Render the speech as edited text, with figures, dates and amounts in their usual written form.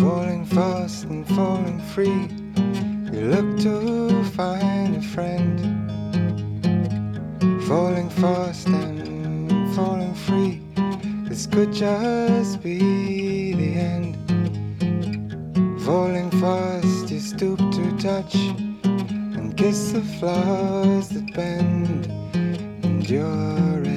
falling fast and falling free. You look to find a friend, falling fast and falling free. This could just be the end. Falling fast, you stoop to touch and kiss the flowers that bend, and you're